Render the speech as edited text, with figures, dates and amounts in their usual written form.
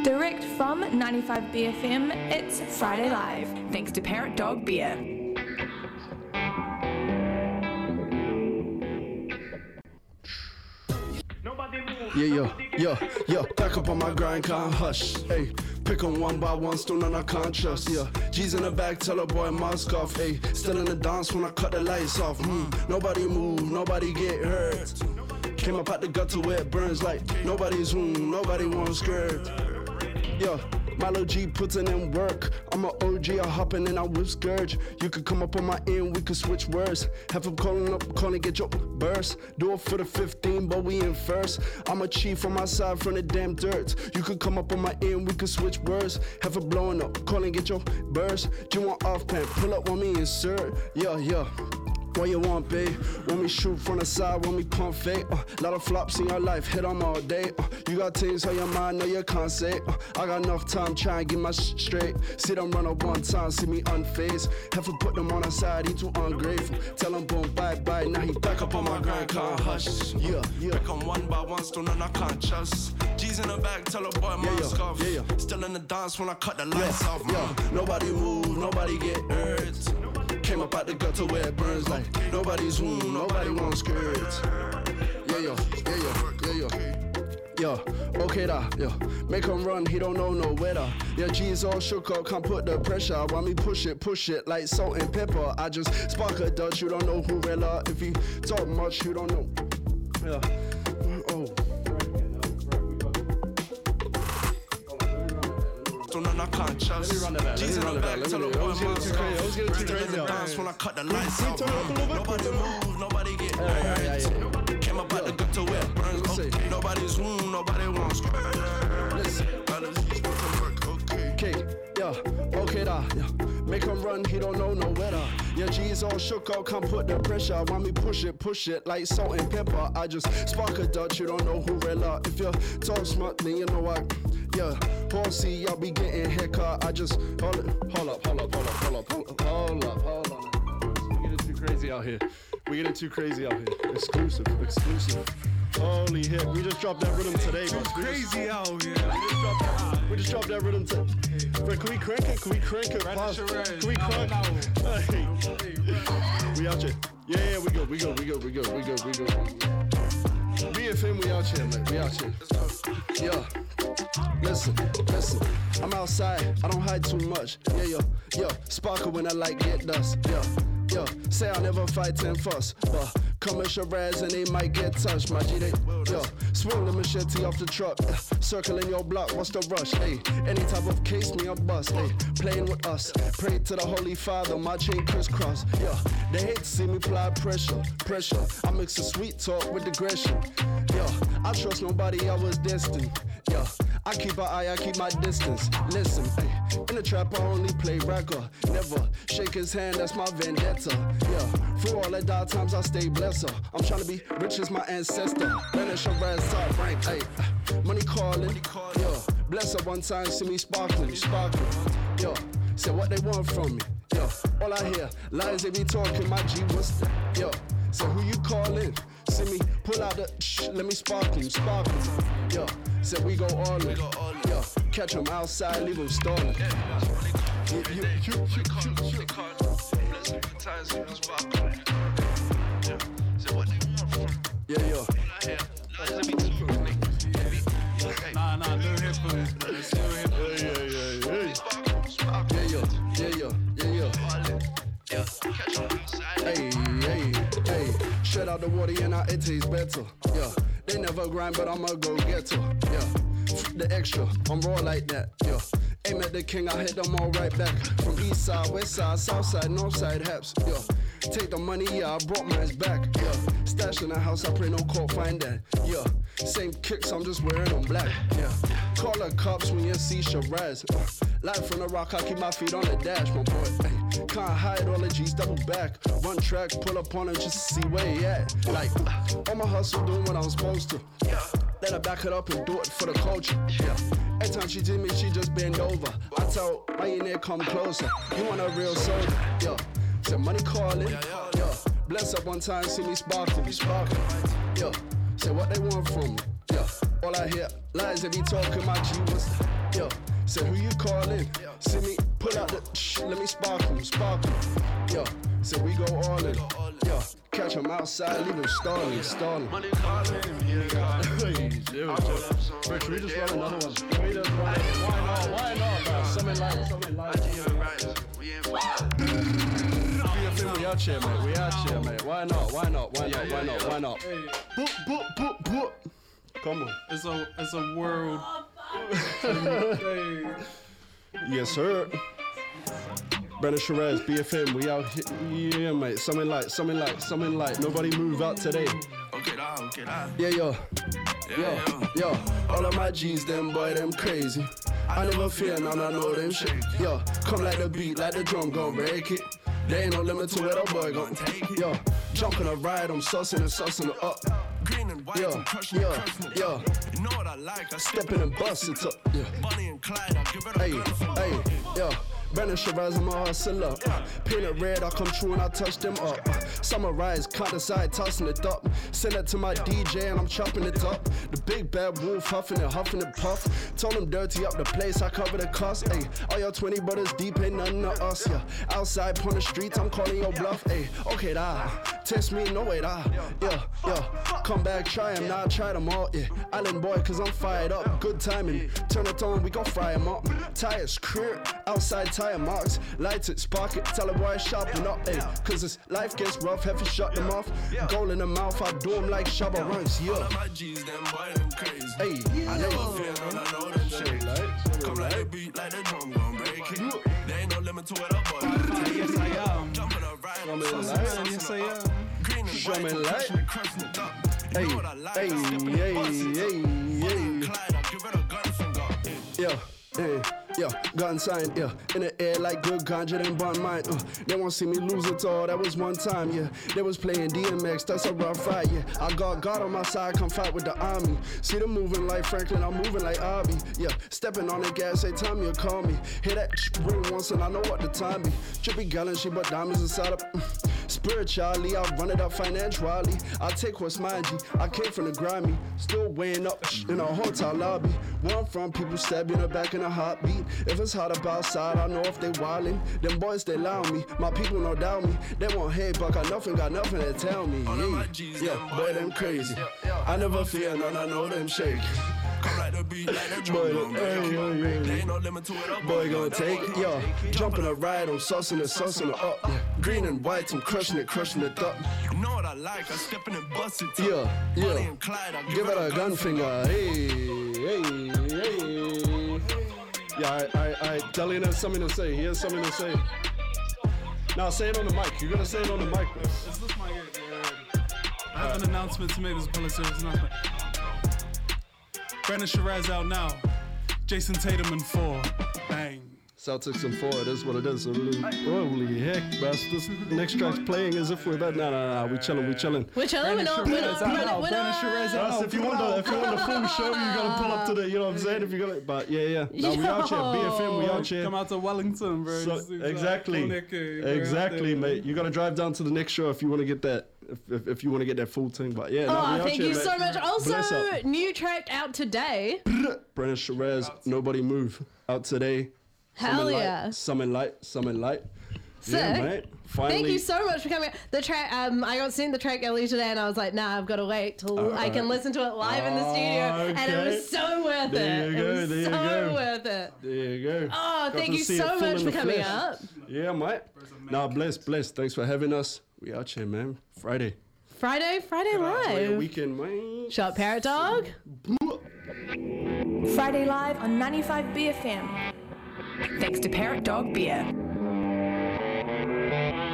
Direct from 95 BFM, it's Friday Live. Thanks to Parrot Dog Beer. Yeah, back up on my grind, can't hush. Hey, pick on one by one, still none I can't trust. Yeah, G's in the back, tell a boy mask off. Hey, still in the dance when I cut the lights off. Nobody move, nobody get hurt. Came up out the gutter where it burns like nobody's nobody wants skirt. Yeah, Milo G putting in work. I'm a OG, I hopping and I whip scourge. You could come up on my end, we could switch words. Have him calling, get your burst. Do it for the 15, but we in first. I'm a chief on my side from the damn dirt. You could come up on my end, we could switch words. Have it blowing up, calling, get your burst. You want off pant, pull up on me, insert. Yeah. What you want, babe? Want me shoot from the side, want me pump fake? Lot of flops in your life, hit them all day. You got things on your mind, no you can't say. I got enough time, try and get my straight. See them run up one time, see me unfazed. Have to put them on the side, he too ungrateful. Tell him boom, bye, now he back up on my grind, can't hush. Yeah. Pick on one by one, still none I can't trust. G's in the back, tell a boy mask off. Still in the dance when I cut the lights off. Nobody move, nobody get hurt. Came up out the gutter where it burns like nobody's nobody wants skirts. Yeah. Okay da, yeah. Make him run, he don't know no weather. Yeah, G's all shook up, can't put the pressure. While me push it like salt and pepper. I just spark a Dutch, you don't know who Rella. If you talk much, you don't know. Yeah. None I can't trust. G's in the back, tell a boy mask off. Still in the dance when I cut the lights off. Nobody move, nobody get hurt. Came up out the gutter where it burns. Nobody's nobody wants Listen, okay da, yeah. Make him run, he don't know no weather. Yeah, G's all shook up, can't put the pressure. When me push it like salt and pepper. I just spark a Dutch, you don't know who Rella. If you talk smart, then you know what. Yeah, horsey, y'all be getting haircut. I just hold up. We getting too crazy out here. Exclusive. Holy heck, we just dropped that rhythm today, boss. Crazy out here. We just dropped that rhythm today. But can we crank it? Can we crank? Hey. We out here. Yeah, we go. BFM, we out here, man. We out here. Yeah. Listen, I'm outside, I don't hide too much. Yeah, sparkle when I like get dust. Yeah, say I never fight and fuss, but come at your raz and they might get touched. My G, swing the machete off the truck. Circling your block, what's the rush? Hey, any type of case, me a bust. Hey, playing with us, pray to the Holy Father, my chain crisscross. Yeah, they hate to see me apply pressure. I mix the sweet talk with aggression. Yeah, I trust nobody, I was destined. Yeah, I keep an eye, I keep my distance. Listen, ay, in the trap I only play ragga. Never shake his hand, that's my vendetta. Yeah, through all the dark times I stay blesser. I'm trying to be rich as my ancestor. Banish a raz top rank, ay, money calling. Yeah, bless her one time, see me sparkling. Yeah, say what they want from me. Yeah, all I hear, lies they be talking, my G, what's that? Yeah, say who you calling? See me pull out the let me sparkle. Yeah, said we go all in. Yeah, catch him outside, leave him stalling. Yeah. Nah, no headphones, bro. It's still headphones. Hey, shut out the water and now it tastes better. Yeah, they never grind, but I'm a go-getter. Yeah, the extra, I'm raw like that. Yeah, aim at the king, I hit them all right back. From east side, west side, south side, north side, haps. Yeah, take the money, yeah, I brought mine back. Yeah, stash in the house, I pray no court find that. Yeah, same kicks, I'm just wearing them black. Yeah, call the cops when you see Shiraz. Live from the rock, I keep my feet on the dash, my boy. Ay, can't hide all the G's, double back. Run track, pull up on him just to see where he at. Like, all my hustle doing what I'm supposed to. Let her back it up and do it for the culture. Yeah, every time she did me, she just bend over. I tell why you near come closer. You want a real soldier? Yeah, said money calling. Yeah, bless up one time, see me sparkling. Yeah, say what they want from me. Yeah, all I hear lies they be talking, my G, what's that? Yo, say who you calling? See me pull out the let me spark him. Yo, say we go all in. Yo, catch him outside, leave him stalling. Money calling, yeah, calling. Bro, should we just run another one? Can we just run it? Why not, bro? Something like. BFM, we out here, mate. Why not? Boop. Come on. It's a world. Yes, sir. Brennan Sherez, BFM, we out here. Yeah, mate. Something like. Nobody move out today. Okay, that. Yeah. All of my G's, them boy, them crazy. I never fear none, I know them shit. Yo, come like the beat, like the drum, gon' break it. There ain't no limit to where the boy gon' take it. Yo, jumping a ride, I'm sussing it up. Green and white, I'm crushing it. You know what I like, I Stepping and bust it up. Yeah. Bonnie and Clyde, I give it a gun for Hey, yo. Brennan Sherez, I'm a hustler. Painted red, I come true and I touch them up. Summarize, cut the side, tossing it up. Send it to my DJ and I'm chopping it up. The big bad wolf huffing and puff. Told him dirty up the place, I cover the cost. Hey, all your 20 brothers deep ain't nothing to us. Yeah, outside on the streets, I'm calling your bluff. Hey, okay, da. Test me, no way, da. Yeah. Come back, try him, now I tried them all. Yeah, Island boy, cause I'm fired up. Good timing, turn it on, we gon' fry him up. Tires, crib, outside tire marks, light it, spark it, tell a boy sharpen up, ayy. Cause this life gets rough, have to shut them off. Goal in the mouth, I do them like Shabba runs, yeah. All of my G's, them boy, them crazy. Hey, I never fear none, I know them shit. Come like the beat, like the drum, gon' break it. There ain't no limit to where the boy can take it. Yes, I am. Jumping a ride, I'm Yes, I am. Green and white, I'm crushing it, crushing it up. You know what I like, I step in and bust it up. Bonnie and Clyde, I give it a gun finger. Yeah, gun sign, yeah. In the air like good ganja, then bun mine. They won't see me lose it all, that was one time, yeah. They was playing DMX, that's a rough fight, yeah. I got God on my side, come fight with the army. See them moving like Franklin, I'm moving like Arby. Yeah, stepping on the gas, say time you call me. Hear that ring once and I know what the time be. Trippy gallon, she but diamonds inside of spiritually, I run it up financially. I take what's mine, G. I came from the grimy, still weighing up in a hotel lobby. Where I'm from, people stab you in the back in a heartbeat. If it's hot up outside, I know if they wildin'. Them boys, they allow me. My people no doubt me. They want hate, but got nothing to tell me. Yeah, boy, them crazy. I never fear none, I know them shake. Come like the beat, like the drum, gon' break it. There ain't no limit to it, boy gon' take it, yo. Jumping a ride, I'm sussing it up. Yeah. Green and white, I'm crushing it up. You know what I like, I step in and bust it up. Yeah. Bonnie and Clyde, I give it a gun finger. Hey. Yeah, I Delina has something to say. He has something to say. Now say it on the mic. You're gonna say it on the mic. Is this mic? I have an announcement to make. This public service announcement. Brennan Sherez out now. Jason Tatum in 4. Bang. Celtics in 4, it is what it is. Holy heck, bro. This next track's playing as if we're about. Nah, we chilling. We're chilling, we're not. Brennan Sherez out. If you want the full show, you gotta pull up to the, you know what I'm saying? If you got it, but yeah. Now we out here, BFM, we out here. Come out to Wellington, bro. So, exactly, mate. You gotta drive down to the next show if you want to get that. If you want to get that full thing, but yeah. Thank you so much. Also, new track out today. Brennan Sherez, Nobody Move, out today. Hell yeah. Summon light. Sick. Yeah, mate. Finally. Thank you so much for coming. The track, I got sent the track earlier today, and I was like, nah, I've got to wait till I can listen to it live in the studio, and it was so worth it. There you go. Worth it. There you go. Oh, thank you so much for coming up. Yeah, mate. Nah, bless. Thanks for having us. We out here, man. Friday live. Weekend, man. Shot Parrot Dog. Friday live on 95 BFM. Thanks to Parrot Dog Beer.